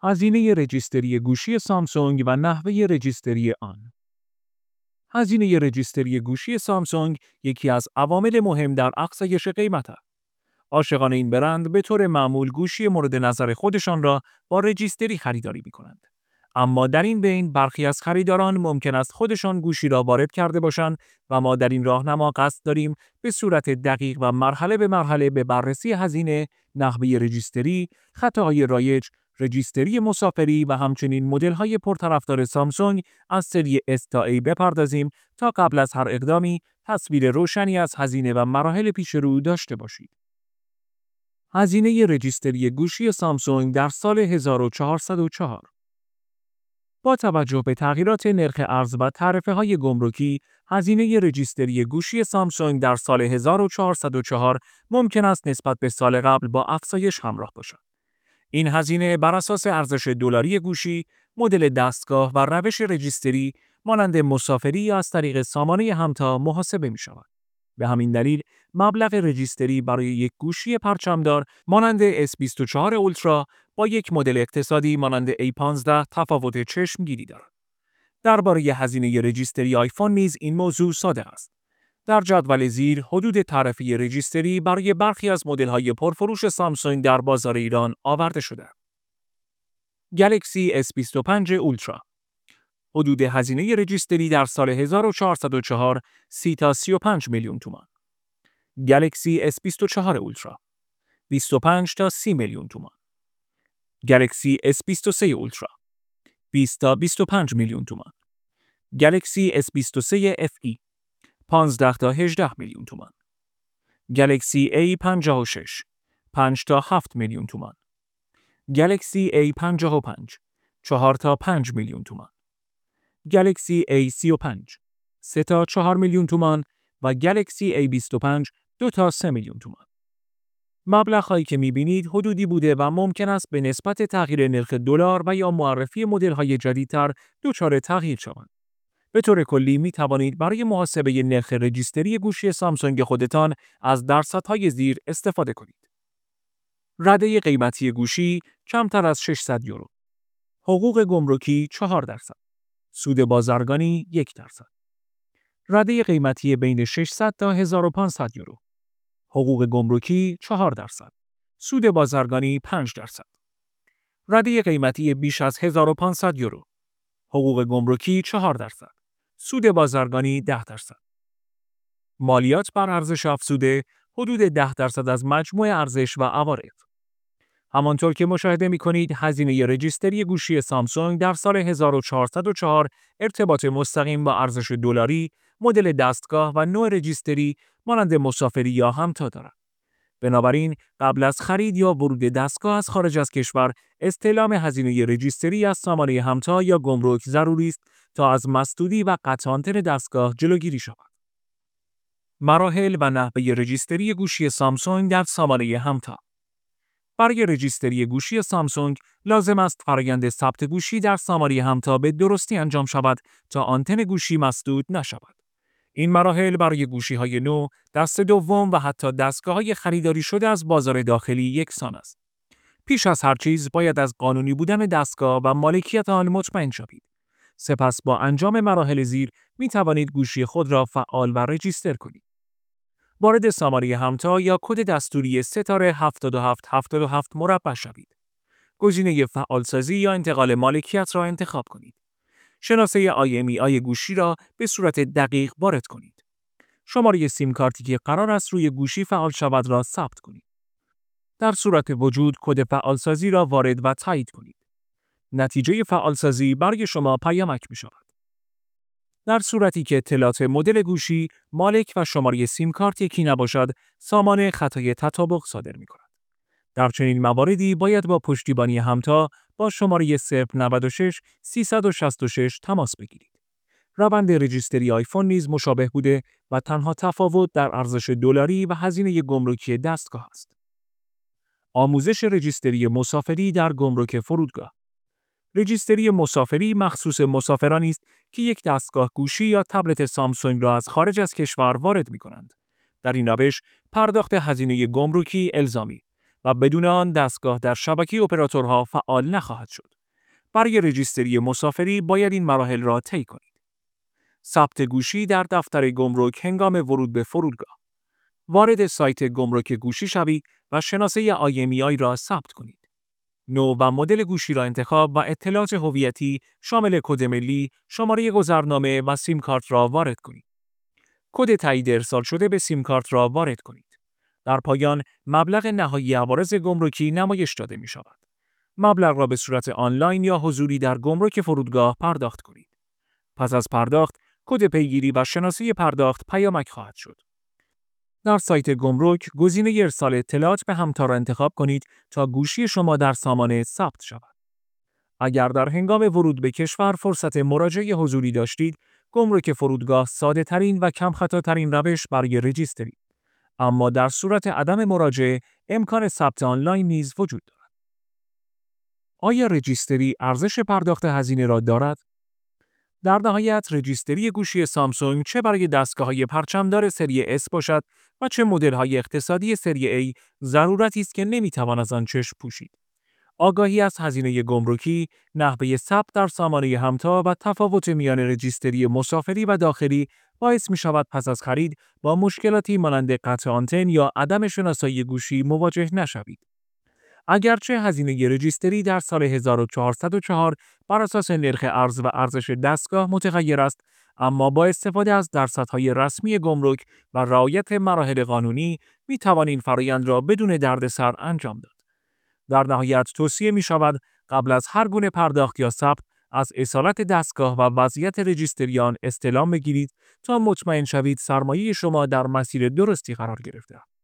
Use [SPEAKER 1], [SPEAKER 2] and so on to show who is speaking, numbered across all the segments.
[SPEAKER 1] هزینه رجیستری گوشی سامسونگ و نحوه رجیستری آن. هزینه رجیستری گوشی سامسونگ یکی از عوامل مهم در افزایش قیمت است. عاشقان این برند به طور معمول گوشی مورد نظر خودشان را با رجیستری خریداری می‌کنند. اما در این بین برخی از خریداران ممکن است خودشان گوشی را وارد کرده باشند و ما در این راهنما قصد داریم به صورت دقیق و مرحله به مرحله به بررسی هزینه، نحوه رجیستری، خطاهای رایج، رجیستری مسافری و همچنین مدل‌های پرطرفدار سامسونگ از سری S تا A بپردازیم تا قبل از هر اقدامی تصویر روشنی از هزینه و مراحل پیش رو داشته باشید. هزینه رجیستری گوشی سامسونگ در سال 1404. با توجه به تغییرات نرخ ارز و تعرفه‌های گمرکی، هزینه رجیستری گوشی سامسونگ در سال 1404 ممکن است نسبت به سال قبل با افزایش همراه باشد. این هزینه بر اساس ارزش دلاری گوشی، مدل دستگاه و روش رجیستری مانند مسافری یا از طریق سامانه همتا محاسبه می شود. به همین دلیل مبلغ رجیستری برای یک گوشی پرچمدار مانند S24 اولترا با یک مدل اقتصادی مانند A15 تفاوت چشمگیری دارد. درباره هزینه رجیستری آیفون نیز این موضوع ساده است. در جدول زیر حدود تعرفه رجیستری برای برخی از مدل‌های پرفروش سامسونگ در بازار ایران آورده شده. گلکسی S25 اولترا. حدود هزینه رجیستری در سال 1404 30 تا 35 میلیون تومان. گلکسی S24 اولترا 25 تا 30 میلیون تومان. گلکسی S23 اولترا 20 تا 25 میلیون تومان. گلکسی S23 FE 15 تا 18 میلیون تومان. گلکسی A56 5 تا 7 میلیون تومان. گلکسی A55 4 تا 5 میلیون تومان. گلکسی A35 3 تا 4 میلیون تومان و گلکسی A25 2 تا 3 میلیون تومان. مبلغ‌هایی که می‌بینید حدودی بوده و ممکن است به نسبت تغییر نرخ دلار و یا معرفی مدل‌های جدیدتر دچار تغییر شوند. به طور کلی می توانید برای محاسبه نرخ رجیستری گوشی سامسونگ خودتان از درصدهای زیر استفاده کنید. رده قیمتی گوشی کمتر از 600 یورو. حقوق گمرکی 4%. سود بازرگانی 1%. رده قیمتی بین 600 تا 1500 یورو. حقوق گمرکی 4%. سود بازرگانی 5%. رده قیمتی بیش از 1500 یورو. حقوق گمرکی 4%. سود بازرگانی 10%. مالیات بر ارزش افزوده حدود 10% از مجموع ارزش و عوارض. همانطور که مشاهده می‌کنید هزینه رجیستری گوشی سامسونگ در سال 1404 ارتباط مستقیم با ارزش دلاری، مدل دستگاه و نوع رجیستری مانند مسافری یا همتا دارد. بنابراین قبل از خرید یا ورود دستگاه از خارج از کشور استعلام هزینه رجیستری از سامانه همتا یا گمرک ضروری است تا از مسدودی و قطع آنتن دستگاه جلوگیری شود. مراحل و نحوه رجیستری گوشی سامسونگ در سامانه همتا. برای رجیستری گوشی سامسونگ لازم است فرآیند ثبت گوشی در سامانه همتا به درستی انجام شود تا آنتن گوشی مسدود نشود. این مراحل برای گوشی‌های نو، دست دوم و حتی دستگاه‌های خریداری شده از بازار داخلی یکسان است. پیش از هر چیز باید از قانونی بودن دستگاه و مالکیت آن مطمئن شوید. سپس با انجام مراحل زیر می توانید گوشی خود را فعال و رجیستر کنید. وارد سامانه همتا یا کد دستوری ستاره 7777 مربع شوید. گزینه فعالسازی یا انتقال مالکیت را انتخاب کنید. شناسه IMEI گوشی را به صورت دقیق وارد کنید. شماره سیم کارتی که قرار است روی گوشی فعال شود را ثبت کنید. در صورت وجود کد فعالسازی را وارد و تایید کنید. نتیجه فعالسازی برای شما پیامک می شود. در صورتی که اطلاعات مدل گوشی، مالک و شماره سیم کارت یکی نباشد، سامانه خطای تطابق صادر می کند. در چنین مواردی باید با پشتیبانی همتا با شماره 096 366 تماس بگیرید. روند رجیستری آیفون نیز مشابه بوده و تنها تفاوت در ارزش دلاری و هزینه گمرکی دستگاه است. آموزش رجیستری مسافری در گمرک فرودگاه. رجیستری مسافری مخصوص مسافرانی است که یک دستگاه گوشی یا تبلت سامسونگ را از خارج از کشور وارد می‌کنند. در این روش پرداخت هزینه گمرکی الزامی و بدون آن دستگاه در شبکه اپراتورها فعال نخواهد شد. برای رجیستری مسافری باید این مراحل را طی کنید. ثبت گوشی در دفتر گمرک هنگام ورود به فرودگاه. وارد سایت گمرک گوشی شوید و شناسه IMEI را ثبت کنید. نوع و مدل گوشی را انتخاب و اطلاعات هویتی شامل کد ملی، شماره گذرنامه و سیم کارت را وارد کنید. کد تایید ارسال شده به سیم کارت را وارد کنید. در پایان مبلغ نهایی عوارض گمرکی نمایش داده می شود. مبلغ را به صورت آنلاین یا حضوری در گمرک فرودگاه پرداخت کنید. پس از پرداخت، کد پیگیری و شناسه پرداخت پیامک خواهد شد. در سایت گمرک گزینه ارسال اطلاعات به همتا را انتخاب کنید تا گوشی شما در سامانه ثبت شود. اگر در هنگام ورود به کشور فرصت مراجعه حضوری داشتید، گمرک فرودگاه ساده ترین و کم خطاترین روش برای رجیستری. اما در صورت عدم مراجعه، امکان ثبت آنلاین نیز وجود دارد. آیا رجیستری ارزش پرداخت هزینه را دارد؟ در نهایت رجیستری گوشی سامسونگ چه برای دستگاه‌های پرچمدار سری S باشد و چه مدل‌های اقتصادی سری A ضرورتی است که نمی‌توان از آن چشم پوشید. آگاهی از هزینه گمرکی، نحوه ثبت در سامانه همتا و تفاوت میان رجیستری مسافری و داخلی باعث می‌شود پس از خرید با مشکلاتی مانند قطع آنتن یا عدم شناسایی گوشی مواجه نشوید. اگرچه هزینه رجیستری در سال 1404 بر اساس نرخ ارز و ارزش دستگاه متغیر است، اما با استفاده از درصدهای رسمی گمرک و رعایت مراحل قانونی می توان این فرآیند را بدون دردسر انجام داد. در نهایت توصیه می شود قبل از هر گونه پرداخت یا ثبت از اصالت دستگاه و وضعیت رجیستری آن استعلام بگیرید تا مطمئن شوید سرمایه شما در مسیر درستی قرار گرفته است.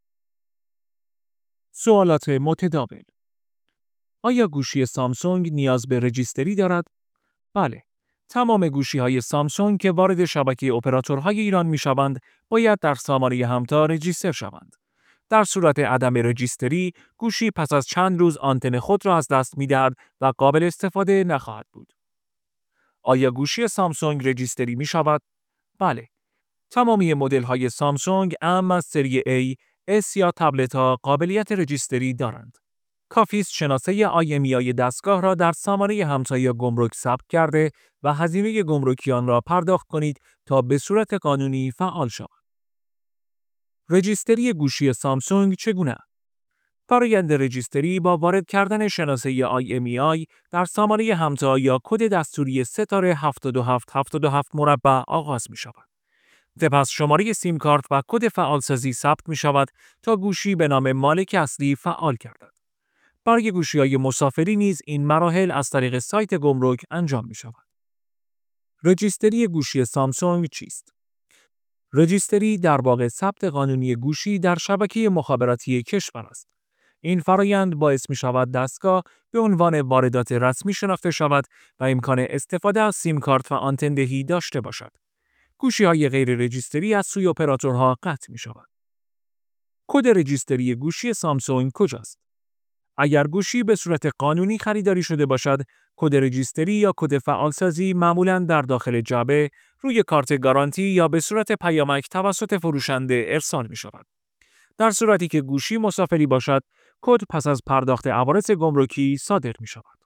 [SPEAKER 1] سوالات متداول: آیا گوشی سامسونگ نیاز به رجیستری دارد؟ بله. تمام گوشی‌های سامسونگ که وارد شبکه اپراتورهای ایران می‌شوند، باید در سامانه همتا رجیستر شوند. در صورت عدم رجیستری، گوشی پس از چند روز آنتن خود را از دست می‌دهد و قابل استفاده نخواهد بود. آیا گوشی سامسونگ رجیستری می‌شود؟ بله. تمامی مدل‌های سامسونگ اعم از سری A، S یا تبلت‌ها قابلیت رجیستری دارند. کافی است شناسه IMEI دستگاه را در سامانه همتا یا گمرک ثبت کرده و هزینه گمرکی آن را پرداخت کنید تا به صورت قانونی فعال شود. رجیستری گوشی سامسونگ چگونه است؟ فرآیند رجیستری با وارد کردن شناسه IMEI در سامانه همتا یا کد دستوری ستاره 7777 مربع آغاز می شود. سپس شماره سیم کارت و کد فعالسازی ثبت می شود تا گوشی به نام مالک اصلی فعال گردد. برای گوشی‌های مسافری نیز این مراحل از طریق سایت گمرک انجام می شود. رجیستری گوشی سامسونگ چیست؟ رجیستری در واقع ثبت قانونی گوشی در شبکه مخابراتی کشور است. این فرآیند باعث می شود دستگاه به عنوان واردات رسمی شناخته شود و امکان استفاده از سیم کارت و آنتن دهی داشته باشد. گوشی‌های غیر رجیستری از سوی اپراتورها قطع می شود. کد رجیستری گوشی سامسونگ کجاست؟ اگر گوشی به صورت قانونی خریداری شده باشد، کد رجیستری یا کد فعالسازی معمولاً در داخل جعبه، روی کارت گارانتی یا به صورت پیامک توسط فروشنده ارسال می شود. در صورتی که گوشی مسافری باشد، کد پس از پرداخت عوارض گمرکی صادر می شود.